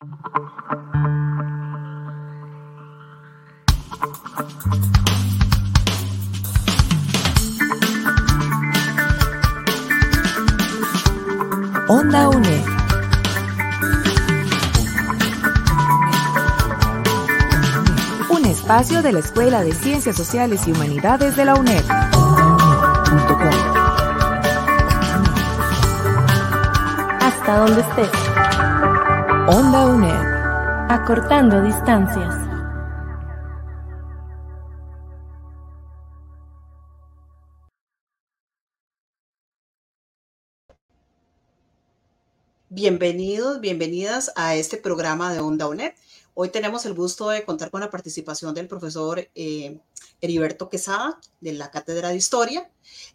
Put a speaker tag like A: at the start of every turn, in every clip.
A: Onda UNED. Un espacio de la Escuela de Ciencias Sociales y Humanidades de la UNED.
B: Hasta donde estés.
A: Onda UNED.
B: Acortando distancias.
C: Bienvenidos, bienvenidas a este programa de Onda UNED. Hoy tenemos el gusto de contar con la participación del profesor Heriberto Quesada, de la Cátedra de Historia,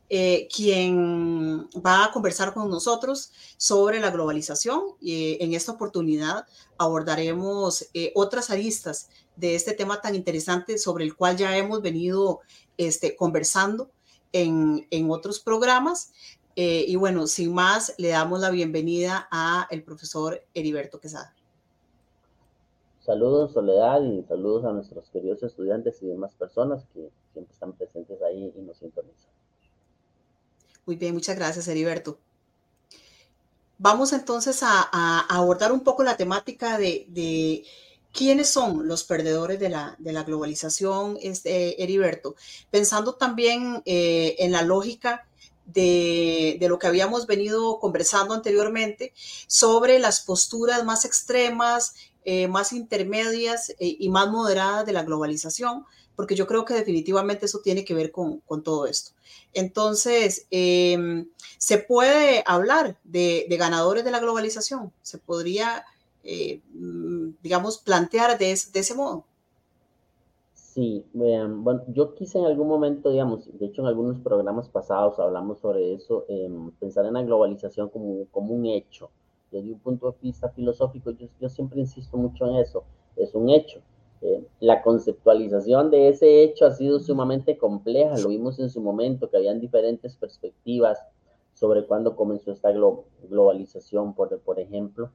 C: quien va a conversar con nosotros sobre la globalización. En esta oportunidad abordaremos otras aristas de este tema tan interesante sobre el cual ya hemos venido conversando en otros programas. Y bueno, sin más, le damos la bienvenida al profesor Heriberto Quesada.
D: Saludos, Soledad, y saludos a nuestros queridos estudiantes y demás personas que siempre están presentes ahí y nos sintonizan.
C: Muy bien, muchas gracias, Heriberto. Vamos entonces a abordar un poco la temática de quiénes son los perdedores de la globalización, Heriberto, pensando también en la lógica de lo que habíamos venido conversando anteriormente sobre las posturas más extremas, más intermedias y más moderadas de la globalización, porque yo creo que definitivamente eso tiene que ver con todo esto. Entonces, ¿se puede hablar de ganadores de la globalización? ¿Se podría, digamos, plantear de ese modo?
D: Sí, bueno, yo quise en algún momento, digamos, de hecho en algunos programas pasados hablamos sobre eso, pensar en la globalización como un hecho. Desde un punto de vista filosófico, yo siempre insisto mucho en eso, es un hecho. La conceptualización de ese hecho ha sido sumamente compleja, lo vimos en su momento, que habían diferentes perspectivas sobre cuándo comenzó esta globalización, por ejemplo.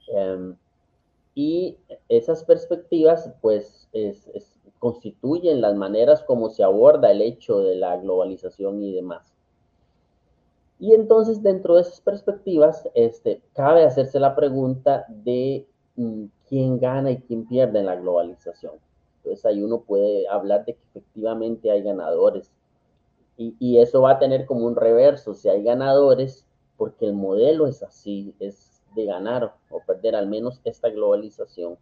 D: Y esas perspectivas, pues, constituyen las maneras como se aborda el hecho de la globalización y demás. Y entonces, dentro de esas perspectivas, cabe hacerse la pregunta de quién gana y quién pierde en la globalización. Entonces, ahí uno puede hablar de que efectivamente hay ganadores. Y eso va a tener como un reverso, si hay ganadores, porque el modelo es así, es de ganar o perder, al menos esta globalización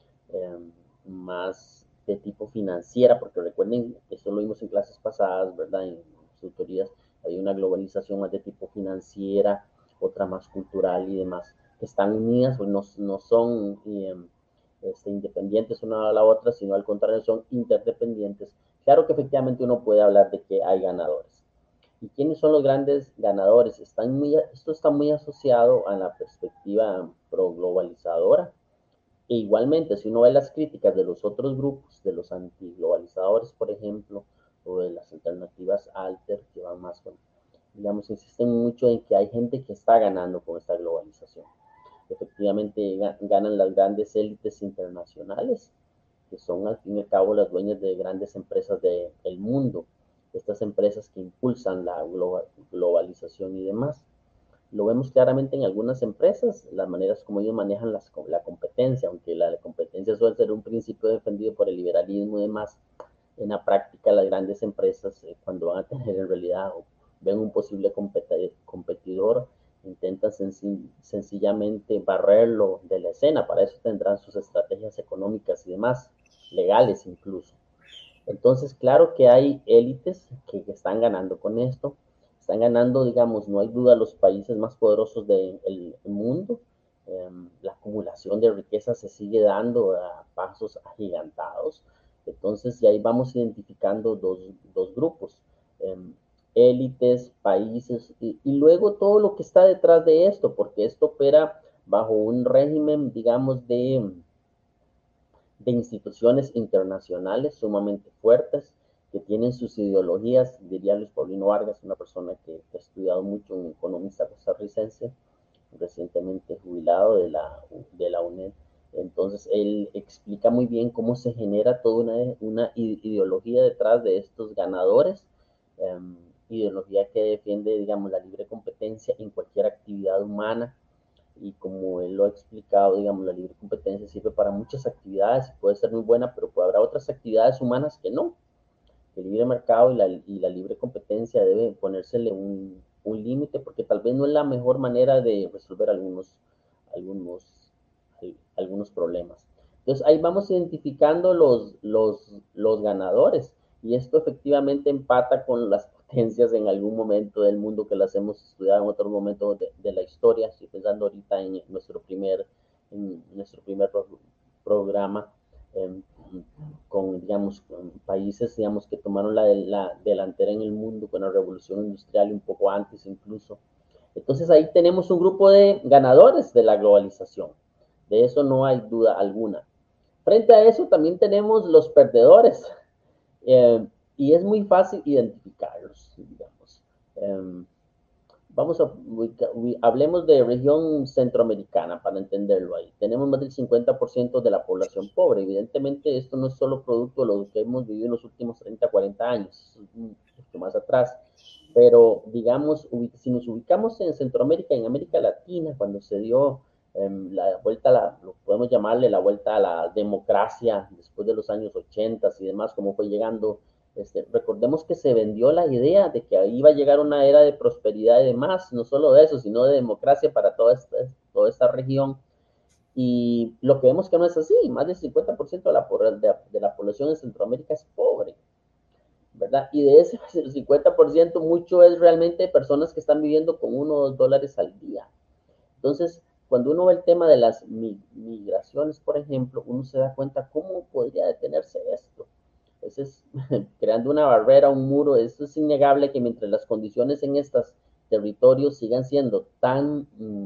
D: más de tipo financiera, porque recuerden, eso lo vimos en clases pasadas, ¿verdad? En tutorías, hay una globalización más de tipo financiera, otra más cultural y demás, que están unidas, pues no son independientes una a la otra, sino al contrario, son interdependientes. Claro que efectivamente uno puede hablar de que hay ganadores. ¿Y quiénes son los grandes ganadores? Esto está muy asociado a la perspectiva pro-globalizadora. E igualmente, si uno ve las críticas de los otros grupos, de los antiglobalizadores, por ejemplo, o de las alternativas alter, que van más con, digamos, insisten mucho en que hay gente que está ganando con esta globalización. Efectivamente, ganan las grandes élites internacionales, que son al fin y al cabo las dueñas de grandes empresas del mundo, estas empresas que impulsan la globalización y demás. Lo vemos claramente en algunas empresas, las maneras como ellos manejan la competencia, aunque la competencia suele ser un principio defendido por el liberalismo y demás. En la práctica, las grandes empresas, cuando van a tener en realidad o ven un posible competidor, intentan sencillamente barrerlo de la escena. Para eso tendrán sus estrategias económicas y demás, legales incluso. Entonces, claro que hay élites que están ganando con esto. Están ganando, digamos, no hay duda, los países más poderosos del mundo. La acumulación de riqueza se sigue dando a pasos agigantados. Entonces, y ahí vamos identificando dos grupos. Élites, países, y luego todo lo que está detrás de esto, porque esto opera bajo un régimen, digamos, de instituciones internacionales sumamente fuertes, que tienen sus ideologías, diría Luis Paulino Vargas, una persona que ha estudiado mucho, un economista costarricense, recientemente jubilado de la UNED, Entonces, él explica muy bien cómo se genera toda una ideología detrás de estos ganadores, ideología que defiende, digamos, la libre competencia en cualquier actividad humana. Y como él lo ha explicado, digamos, la libre competencia sirve para muchas actividades, puede ser muy buena, pero puede haber otras actividades humanas que no. El libre mercado y la libre competencia debe ponérsele un límite, porque tal vez no es la mejor manera de resolver algunos problemas. Entonces ahí vamos identificando los ganadores, y esto efectivamente empata con las potencias en algún momento del mundo que las hemos estudiado en otros momentos de la historia. Estoy pensando ahorita en nuestro primer programa, con, digamos, con países, digamos, que tomaron la delantera en el mundo con la revolución industrial y un poco antes incluso. Entonces ahí tenemos un grupo de ganadores de la globalización. De eso no hay duda alguna. Frente a eso también tenemos los perdedores, y es muy fácil identificarlos, digamos. Hablemos de región centroamericana para entenderlo ahí. Tenemos más del 50% de la población pobre. Evidentemente, esto no es solo producto de lo que hemos vivido en los últimos 30, 40 años, un poquito más atrás. Pero, digamos, si nos ubicamos en Centroamérica, en América Latina, cuando se dio la vuelta, lo podemos llamarle la vuelta a la democracia después de los años 80 y demás, como fue llegando. Recordemos que se vendió la idea de que iba a llegar una era de prosperidad y demás, no solo de eso, sino de democracia para toda esta región. Y lo que vemos que no es así, más del 50% de la población en Centroamérica es pobre, ¿verdad? Y de ese 50%, mucho es realmente personas que están viviendo con $1 o $2 al día. Entonces, cuando uno ve el tema de las migraciones, por ejemplo, uno se da cuenta cómo podría detenerse esto. Eso es creando una barrera, un muro. Eso es innegable, que mientras las condiciones en estos territorios sigan siendo tan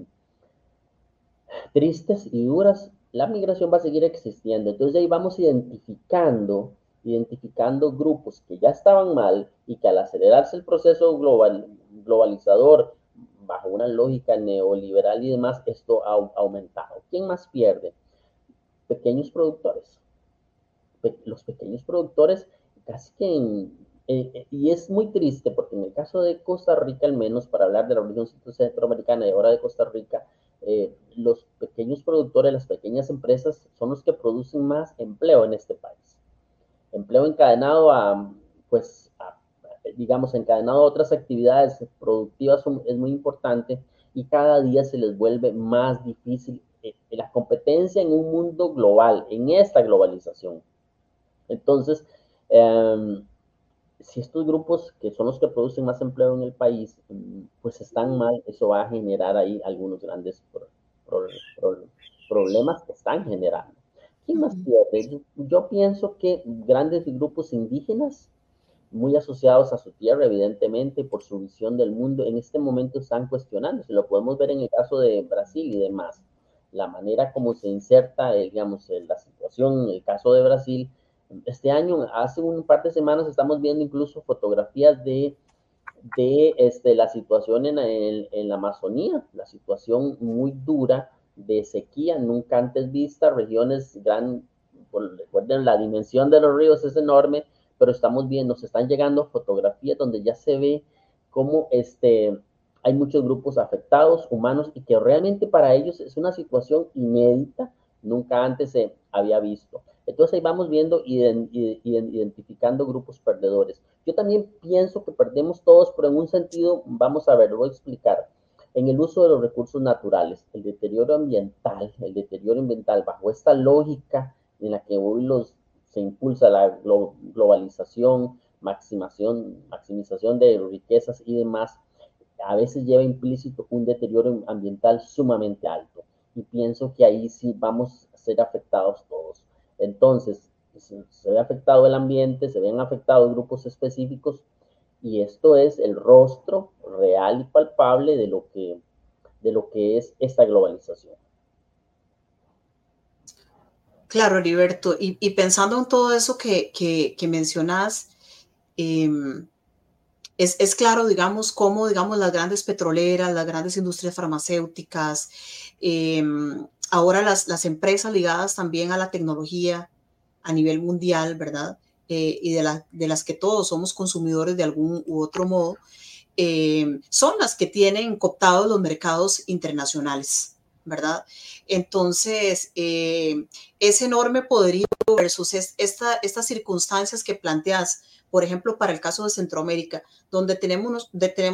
D: tristes y duras, la migración va a seguir existiendo. Entonces ahí vamos identificando grupos que ya estaban mal y que al acelerarse el proceso globalizador, bajo una lógica neoliberal y demás, esto ha aumentado. ¿Quién más pierde? Pequeños productores. Los pequeños productores casi que y es muy triste, porque en el caso de Costa Rica, al menos para hablar de la región centroamericana y ahora de Costa Rica, los pequeños productores, las pequeñas empresas son los que producen más empleo en este país. Empleo encadenado digamos, encadenado a otras actividades productivas es muy importante, y cada día se les vuelve más difícil la competencia en un mundo global, en esta globalización. Entonces, si estos grupos, que son los que producen más empleo en el país, pues están mal, eso va a generar ahí algunos grandes problemas que están generando. ¿Quién más pierde? Yo pienso que grandes grupos indígenas, muy asociados a su tierra, evidentemente, por su visión del mundo, en este momento están cuestionándose. Lo podemos ver en el caso de Brasil y demás. La manera como se inserta, digamos, la situación, en el caso de Brasil, este año, hace un par de semanas, estamos viendo incluso fotografías de la situación en la Amazonía, la situación muy dura de sequía, nunca antes vista, regiones recuerden, la dimensión de los ríos es enorme, pero estamos viendo, nos están llegando fotografías donde ya se ve cómo hay muchos grupos afectados, humanos, y que realmente para ellos es una situación inédita, nunca antes se había visto. Entonces ahí vamos viendo identificando grupos perdedores. Yo también pienso que perdemos todos, pero en un sentido, vamos a ver, lo voy a explicar. En el uso de los recursos naturales, el deterioro ambiental bajo esta lógica en la que hoy se impulsa la globalización, maximización de riquezas y demás, a veces lleva implícito un deterioro ambiental sumamente alto. Y pienso que ahí sí vamos a ser afectados todos. Entonces, se ve afectado el ambiente, se ven afectados grupos específicos, y esto es el rostro real y palpable de lo que es esta globalización.
C: Claro, Heriberto, y pensando en todo eso que mencionas, es claro, digamos, cómo, digamos, las grandes petroleras, las grandes industrias farmacéuticas, ahora las empresas ligadas también a la tecnología a nivel mundial, ¿verdad? Y de las que todos somos consumidores de algún u otro modo, son las que tienen cooptados los mercados internacionales, ¿verdad? Entonces, ese enorme poderío versus estas circunstancias que planteas, por ejemplo, para el caso de Centroamérica, donde tenemos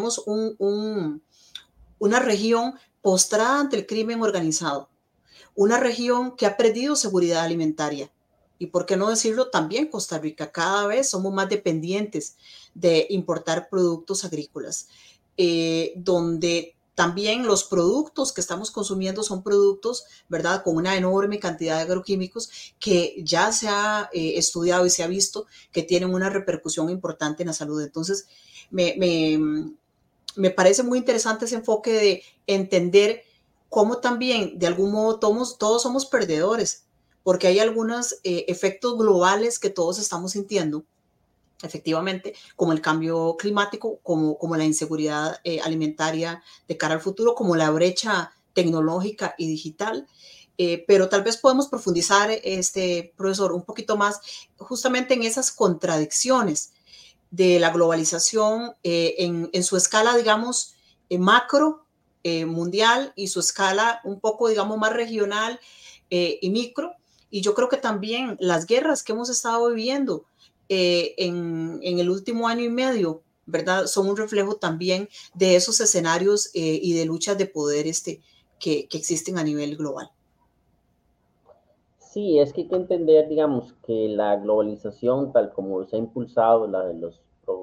C: una región postrada ante el crimen organizado, una región que ha perdido seguridad alimentaria. Y por qué no decirlo también Costa Rica, cada vez somos más dependientes de importar productos agrícolas, donde también los productos que estamos consumiendo son productos, ¿verdad?, con una enorme cantidad de agroquímicos que ya se ha estudiado y se ha visto que tienen una repercusión importante en la salud. Entonces, me parece muy interesante ese enfoque de entender cómo también, de algún modo, todos somos perdedores, porque hay algunos efectos globales que todos estamos sintiendo, efectivamente, como el cambio climático, como la inseguridad alimentaria de cara al futuro, como la brecha tecnológica y digital. Pero tal vez podemos profundizar, profesor, un poquito más justamente en esas contradicciones de la globalización en su escala, digamos, macro, mundial, y su escala un poco, digamos, más regional y micro. Y yo creo que también las guerras que hemos estado viviendo en el último año y medio, ¿verdad?, son un reflejo también de esos escenarios y de luchas de poder que existen a nivel global.
D: Sí, es que hay que entender, digamos, que la globalización, tal como se ha impulsado, la de los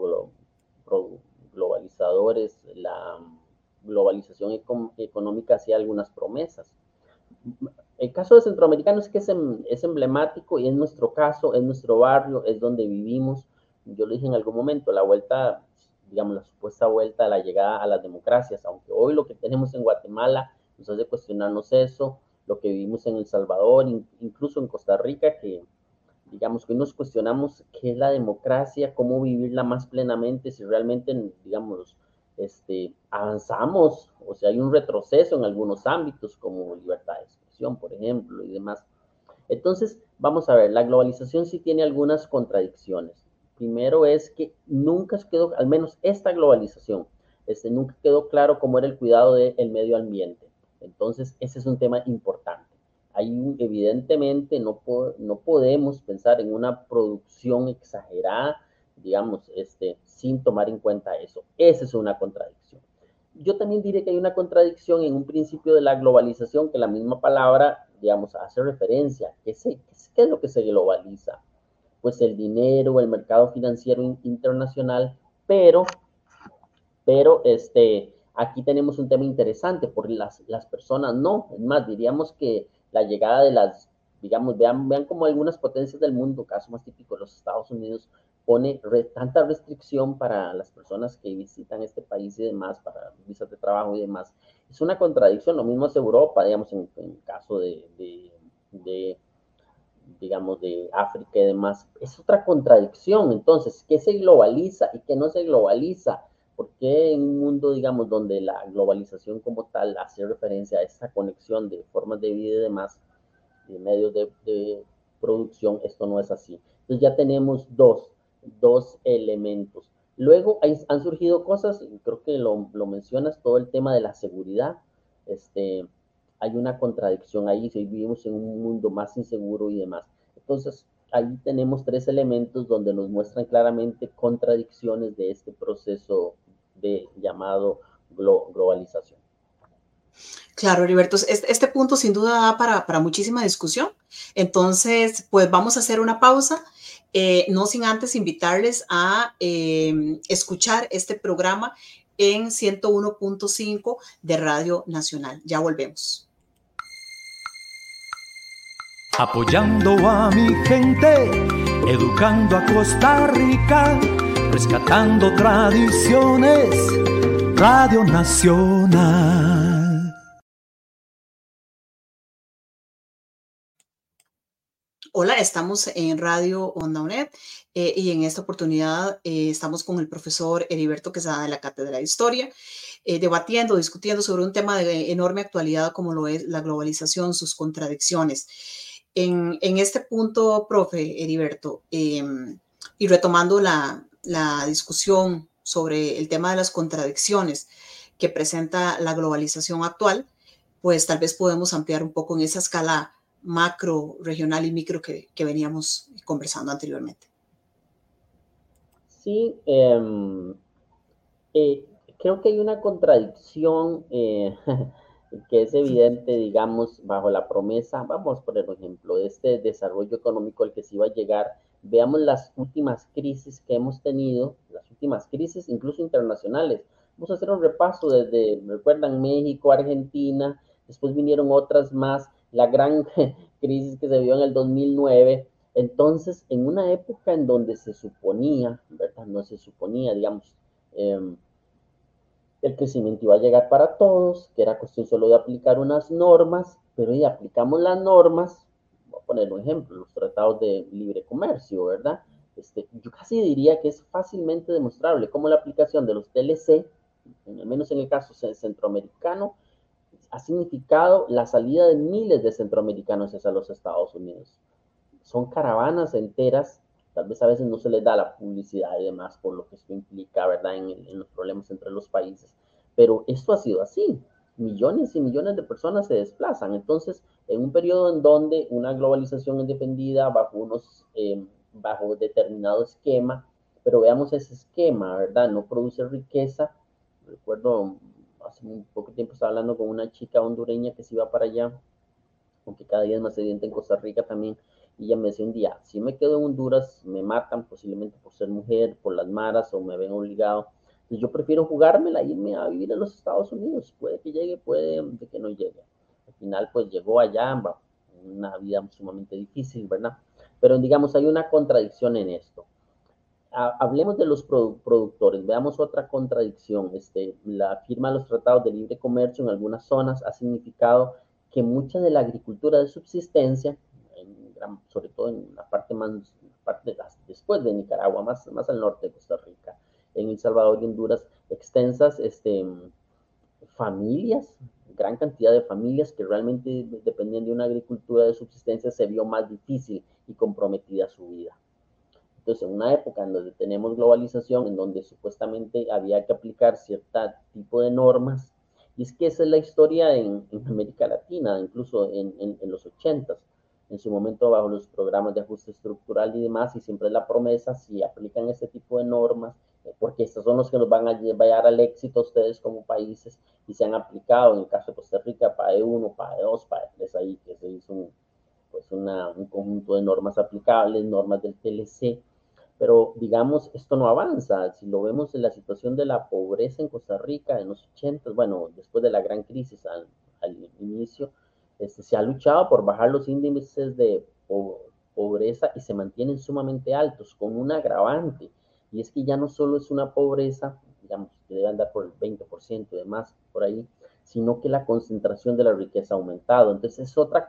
D: globalizadores, la globalización económica hacía algunas promesas. El caso de Centroamericano es que es emblemático y es nuestro caso, es nuestro barrio, es donde vivimos. Yo lo dije en algún momento, la vuelta, digamos, la supuesta vuelta a la llegada a las democracias, aunque hoy lo que tenemos en Guatemala nos hace cuestionarnos eso, lo que vivimos en El Salvador, incluso en Costa Rica, que digamos que hoy nos cuestionamos qué es la democracia, cómo vivirla más plenamente, si realmente, digamos, avanzamos, o sea, hay un retroceso en algunos ámbitos como libertad de expresión, por ejemplo, y demás. Entonces, vamos a ver, la globalización sí tiene algunas contradicciones. Primero es que nunca quedó, al menos esta globalización, nunca quedó claro cómo era el cuidado del medio ambiente. Entonces, ese es un tema importante. Evidentemente, no podemos pensar en una producción exagerada, digamos, sin tomar en cuenta eso. Esa es una contradicción. Yo también diré que hay una contradicción en un principio de la globalización, que la misma palabra, digamos, hace referencia. ¿Qué es lo que se globaliza? Pues el dinero, el mercado financiero internacional, pero aquí tenemos un tema interesante, porque las personas no. Es más, diríamos que la llegada de digamos, vean como algunas potencias del mundo, caso más típico, los Estados Unidos, pone tanta restricción para las personas que visitan este país y demás, para visas de trabajo y demás. Es una contradicción. Lo mismo es Europa, digamos, en el caso digamos, de África y demás. Es otra contradicción. Entonces, ¿qué se globaliza y qué no se globaliza? Porque en un mundo, digamos, donde la globalización como tal hace referencia a esta conexión de formas de vida y demás, de medios de producción, esto no es así? Entonces ya tenemos dos elementos. Luego han surgido cosas, creo que lo mencionas, todo el tema de la seguridad. Hay una contradicción ahí, si vivimos en un mundo más inseguro y demás. Entonces, ahí tenemos tres elementos donde nos muestran claramente contradicciones de este proceso de llamado globalización.
C: Claro, Heriberto, este punto sin duda da para muchísima discusión. Entonces, pues vamos a hacer una pausa, no sin antes invitarles a escuchar este programa en 101.5 de Radio Nacional. Ya volvemos.
E: Apoyando a mi gente, educando a Costa Rica, rescatando tradiciones, Radio Nacional.
C: Hola, estamos en Radio Onda UNED y en esta oportunidad estamos con el profesor Heriberto Quesada de la Cátedra de Historia, debatiendo, discutiendo sobre un tema de enorme actualidad como lo es la globalización, sus contradicciones. En este punto, profe Heriberto, y retomando la discusión sobre el tema de las contradicciones que presenta la globalización actual, pues tal vez podemos ampliar un poco en esa escala macro, regional y micro que veníamos conversando anteriormente.
D: Sí, creo que hay una contradicción que es evidente, digamos, bajo la promesa, vamos a poner un ejemplo, de este desarrollo económico al que se iba a llegar. Veamos las últimas crisis que hemos tenido, las últimas crisis incluso internacionales. Vamos a hacer un repaso desde, recuerdan, México, Argentina, después vinieron otras más, la gran crisis que se vio en el 2009. Entonces, en una época en donde se suponía, ¿verdad? No se suponía, digamos, el crecimiento iba a llegar para todos, que era cuestión solo de aplicar unas normas, pero ya aplicamos las normas, voy a poner un ejemplo, los tratados de libre comercio, ¿verdad? Yo casi diría que es fácilmente demostrable cómo la aplicación de los TLC, al menos en el caso centroamericano, ha significado la salida de miles de centroamericanos hacia los Estados Unidos. Son caravanas enteras, tal vez a veces no se les da la publicidad y demás por lo que esto implica, ¿verdad?, en los problemas entre los países, pero esto ha sido así. Millones y millones de personas se desplazan. Entonces, en un periodo en donde una globalización es defendida bajo determinado esquema, pero veamos ese esquema, ¿verdad? No produce riqueza. Recuerdo, hace un poco tiempo estaba hablando con una chica hondureña que se iba para allá, aunque cada día es más evidente en Costa Rica también, y ella me decía un día, si me quedo en Honduras, me matan posiblemente por ser mujer, por las maras, o me ven obligado. Entonces yo prefiero jugármela, irme a vivir a los Estados Unidos. Puede que llegue, puede que no llegue. Al final, pues llegó allá, una vida sumamente difícil, ¿verdad? Pero digamos, hay una contradicción en esto. Hablemos de los productores, veamos otra contradicción. La firma de los tratados de libre comercio en algunas zonas ha significado que mucha de la agricultura de subsistencia, sobre todo en la parte más, después de Nicaragua, más al norte de Costa Rica, en El Salvador y Honduras, extensas familias, gran cantidad de familias que realmente dependían de una agricultura de subsistencia, se vio más difícil y comprometida su vida. Entonces, en una época en donde tenemos globalización, en donde supuestamente había que aplicar cierto tipo de normas, y es que esa es la historia en América Latina, incluso en los 80s, en su momento bajo los programas de ajuste estructural y demás, y siempre es la promesa, si aplican este tipo de normas, porque estos son los que nos van a llevar al éxito a ustedes como países, y se han aplicado, en el caso de Costa Rica, PAE 1, PAE 2, PAE 3, ahí que se hizo un conjunto de normas aplicables, normas del TLC, pero digamos, esto no avanza. Si lo vemos en la situación de la pobreza en Costa Rica en los 80, bueno, después de la gran crisis al inicio, se ha luchado por bajar los índices de pobreza y se mantienen sumamente altos, con un agravante, y es que ya no solo es una pobreza, digamos, que debe andar por el 20% de más por ahí, sino que la concentración de la riqueza ha aumentado. Entonces es otra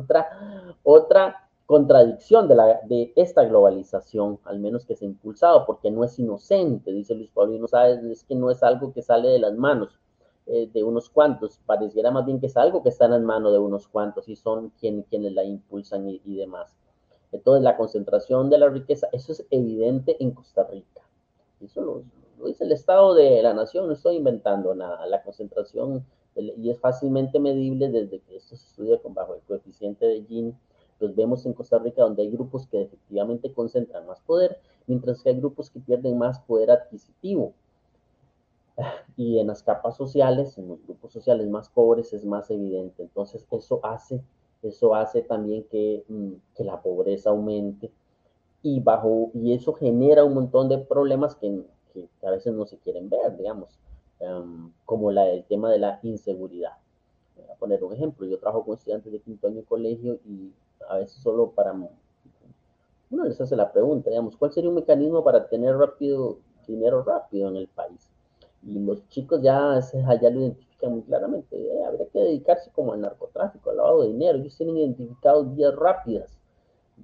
D: contradicción de esta globalización, al menos que se ha impulsado, porque no es inocente, dice Luis Pablo, y no sabes, es que no es algo que sale de las manos de unos cuantos, pareciera más bien que es algo que está en las manos de unos cuantos y son quienes la impulsan y demás. Entonces, la concentración de la riqueza, eso es evidente en Costa Rica. Eso lo dice el Estado de la Nación, no estoy inventando nada. La concentración, y es fácilmente medible desde que esto se estudia bajo el coeficiente de Gini. Los vemos en Costa Rica, donde hay grupos que efectivamente concentran más poder, mientras que hay grupos que pierden más poder adquisitivo. Y en las capas sociales, en los grupos sociales más pobres, es más evidente. Entonces, eso hace también que la pobreza aumente y eso genera un montón de problemas que a veces no se quieren ver, digamos, como el tema de la inseguridad. Voy a poner un ejemplo, yo trabajo con estudiantes de quinto año de colegio y a veces solo uno les hace la pregunta, digamos, ¿cuál sería un mecanismo para tener dinero rápido en el país? Y los chicos ya lo identifican muy claramente, habría que dedicarse como al narcotráfico, al lavado de dinero, ellos tienen identificados vías rápidas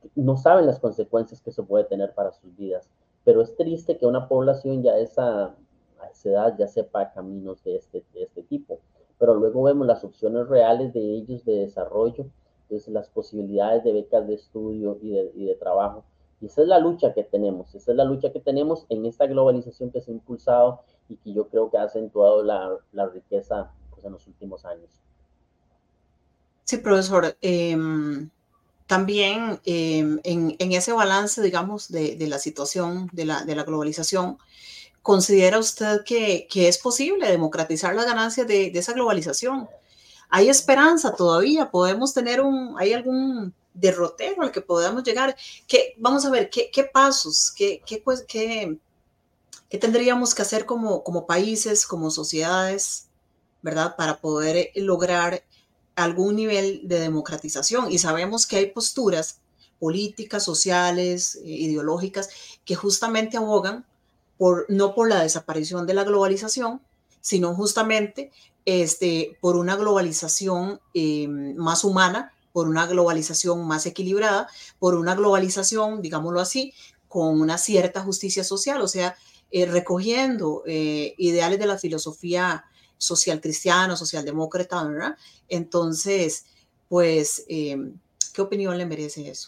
D: no saben las consecuencias que eso puede tener para sus vidas. Pero es triste que una población ya a esa edad ya sepa caminos de este tipo. Pero luego vemos las opciones reales de ellos de desarrollo, entonces las posibilidades de becas de estudio y de trabajo. Y esa es la lucha que tenemos, en esta globalización que se ha impulsado y que yo creo que ha acentuado la riqueza pues, en los últimos años.
C: Sí, profesor. También en ese balance, digamos, de la situación de la globalización, ¿considera usted que es posible democratizar las ganancias de esa globalización? ¿Hay esperanza todavía? ¿Podemos tener hay algún derrotero al que podamos llegar? Vamos a ver, ¿qué pasos, qué tendríamos que hacer como países, como sociedades, ¿verdad? Para poder lograr algún nivel de democratización. Y sabemos que hay posturas políticas, sociales, ideológicas, que justamente abogan no por la desaparición de la globalización, sino justamente por una globalización más humana, por una globalización más equilibrada, por una globalización, digámoslo así, con una cierta justicia social, o sea, recogiendo ideales de la filosofía social cristiana, socialdemócrata, ¿verdad? Entonces, pues, ¿qué opinión le merece eso?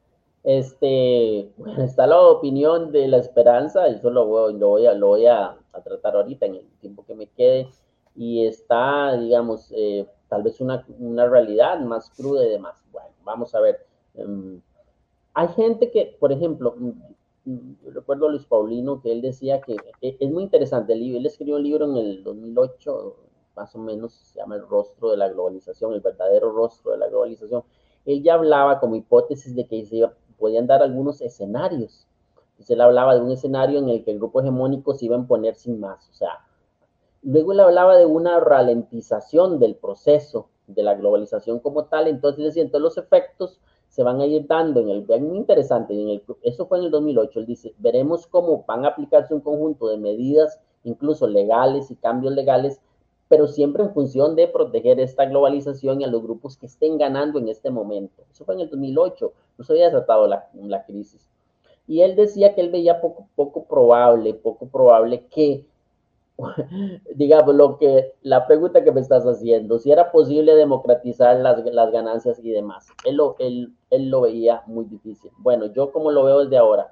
D: Bueno, está la opinión de la esperanza, eso lo voy a tratar ahorita en el tiempo que me quede, y está, digamos, tal vez una realidad más cruda y demás. Bueno, vamos a ver. Hay gente que, por ejemplo, yo recuerdo a Luis Paulino que él decía que es muy interesante, él escribió un libro en el 2008, más o menos, se llama El rostro de la globalización, el verdadero rostro de la globalización. Él ya hablaba como hipótesis de que podían dar algunos escenarios. Entonces él hablaba de un escenario en el que el grupo hegemónico se iba a imponer sin más. O sea, luego él hablaba de una ralentización del proceso de la globalización como tal. Entonces decía, entonces los efectos se van a ir dando es muy interesante, eso fue en el 2008, él dice, veremos cómo van a aplicarse un conjunto de medidas, incluso legales y cambios legales, pero siempre en función de proteger esta globalización y a los grupos que estén ganando en este momento. Eso fue en el 2008, no se había desatado la crisis. Y él decía que él veía poco probable que, digamos, la pregunta que me estás haciendo, si era posible democratizar las ganancias y demás. Él lo veía muy difícil. Bueno, yo como lo veo desde ahora,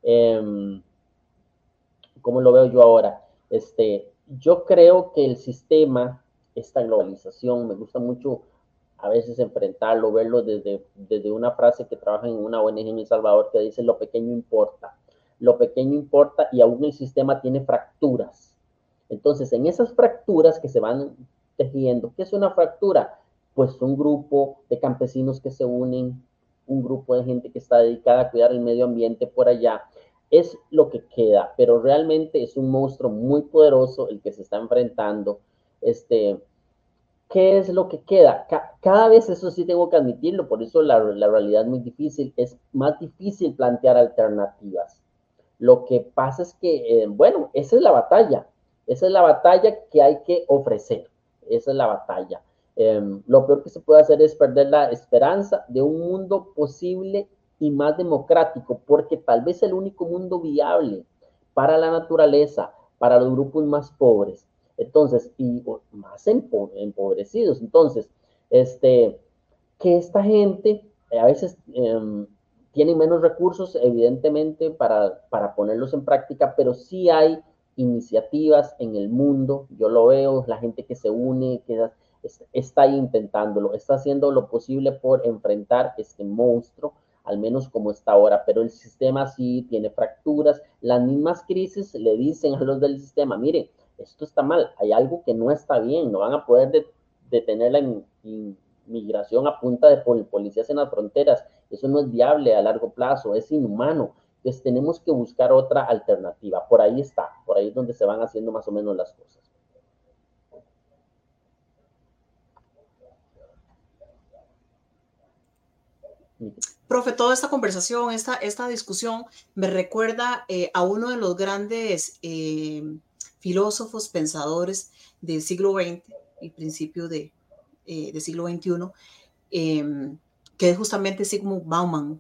D: ¿cómo lo veo yo ahora? Yo creo que el sistema, esta globalización, me gusta mucho a veces enfrentarlo, verlo desde una frase que trabaja en una ONG en El Salvador que dice lo pequeño importa. Lo pequeño importa y aún el sistema tiene fracturas. Entonces, en esas fracturas que se van tejiendo, ¿qué es una fractura? Pues un grupo de campesinos que se unen, un grupo de gente que está dedicada a cuidar el medio ambiente por allá, es lo que queda, pero realmente es un monstruo muy poderoso el que se está enfrentando. ¿Qué es lo que queda? Cada vez, eso sí tengo que admitirlo, por eso la realidad es muy difícil, es más difícil plantear alternativas. Lo que pasa es que, bueno, esa es la batalla que hay que ofrecer, esa es la batalla. Lo peor que se puede hacer es perder la esperanza de un mundo posible y más democrático, porque tal vez el único mundo viable para la naturaleza, para los grupos más pobres, entonces, y más empobrecidos. Entonces, que esta gente a veces tiene menos recursos, evidentemente, para ponerlos en práctica, pero sí hay iniciativas en el mundo, yo lo veo, la gente que se une, que está ahí intentándolo, está haciendo lo posible por enfrentar este monstruo, al menos como está ahora, pero el sistema sí tiene fracturas, las mismas crisis le dicen a los del sistema, mire, esto está mal, hay algo que no está bien, no van a poder detener la inmigración a punta de policías en las fronteras, eso no es viable a largo plazo, es inhumano. Entonces tenemos que buscar otra alternativa. Por ahí es donde se van haciendo más o menos las cosas.
C: Profe, toda esta conversación, esta discusión me recuerda a uno de los grandes filósofos, pensadores del siglo XX y principio del siglo XXI, que es justamente Zygmunt Bauman,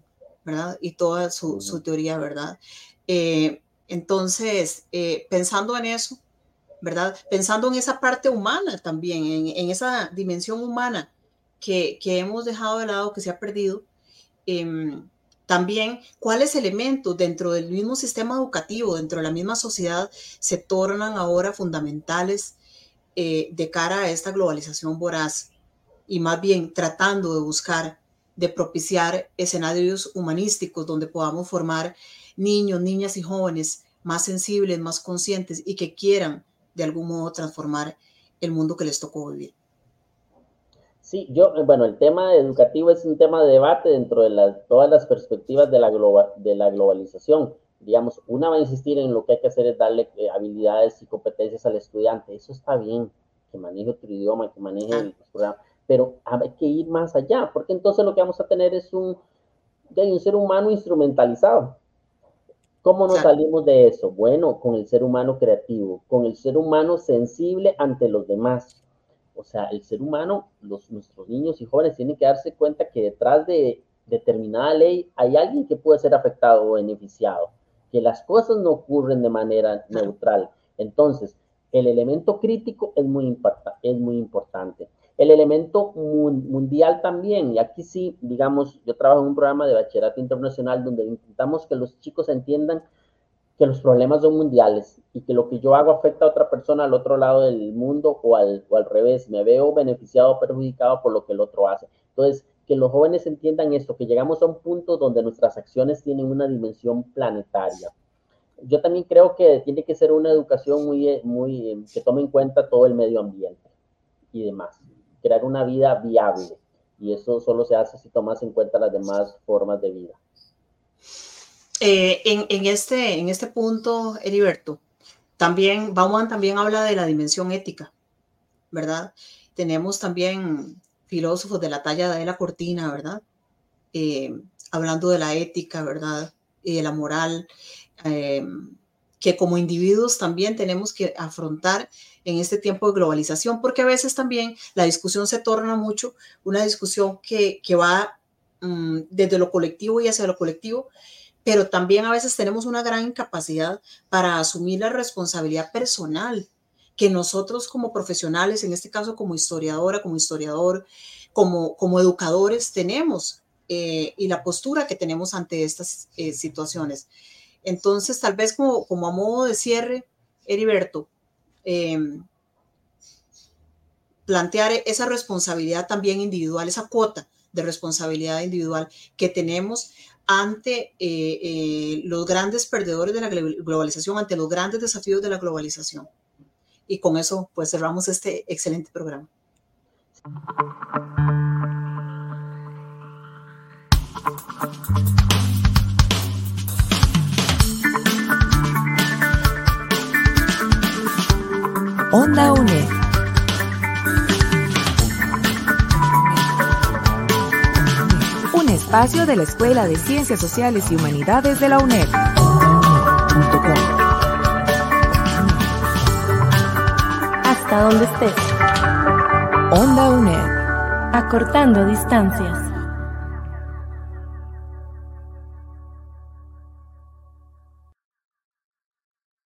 C: ¿verdad? Y toda su teoría, ¿verdad? Entonces, pensando en eso, ¿verdad? Pensando en esa parte humana también, en esa dimensión humana que hemos dejado de lado, que se ha perdido, también cuáles elementos dentro del mismo sistema educativo, dentro de la misma sociedad, se tornan ahora fundamentales de cara a esta globalización voraz, y más bien tratando de buscar, de propiciar escenarios humanísticos donde podamos formar niños, niñas y jóvenes más sensibles, más conscientes y que quieran de algún modo transformar el mundo que les tocó vivir.
D: Sí, el tema educativo es un tema de debate dentro de todas las perspectivas de la globalización. Digamos, una va a insistir en lo que hay que hacer es darle habilidades y competencias al estudiante. Eso está bien, que maneje otro idioma, que maneje el programa, pero hay que ir más allá, porque entonces lo que vamos a tener es un ser humano instrumentalizado. ¿Cómo nos salimos de eso? Bueno, con el ser humano creativo, con el ser humano sensible ante los demás. O sea, el ser humano, nuestros niños y jóvenes tienen que darse cuenta que detrás de determinada ley hay alguien que puede ser afectado o beneficiado, que las cosas no ocurren de manera neutral. Entonces, el elemento crítico es muy importante. El elemento mundial también, y aquí sí, digamos, yo trabajo en un programa de bachillerato internacional donde intentamos que los chicos entiendan que los problemas son mundiales y que lo que yo hago afecta a otra persona al otro lado del mundo o al revés. Me veo beneficiado o perjudicado por lo que el otro hace. Entonces, que los jóvenes entiendan esto, que llegamos a un punto donde nuestras acciones tienen una dimensión planetaria. Yo también creo que tiene que ser una educación que tome en cuenta todo el medio ambiente y demás. Crear una vida viable. Y eso solo se hace si tomas en cuenta las demás formas de vida.
C: En este punto, Heriberto, Bauman también habla de la dimensión ética, ¿verdad? Tenemos también filósofos de la talla de la Cortina, ¿verdad? Hablando de la ética, ¿verdad? Y de la moral, que como individuos también tenemos que afrontar en este tiempo de globalización, porque a veces también la discusión se torna mucho una discusión que va desde lo colectivo y hacia lo colectivo, pero también a veces tenemos una gran incapacidad para asumir la responsabilidad personal que nosotros como profesionales, en este caso como historiadora, como historiador, como educadores tenemos y la postura que tenemos ante estas situaciones. Entonces, tal vez como a modo de cierre, Heriberto, plantear esa responsabilidad también individual, esa cuota de responsabilidad individual que tenemos ante los grandes perdedores de la globalización, ante los grandes desafíos de la globalización. Y con eso, pues cerramos este excelente programa.
A: Onda UNED. Un espacio de la Escuela de Ciencias Sociales y Humanidades de la UNED.
B: Hasta donde estés.
A: Onda UNED.
B: Acortando distancias.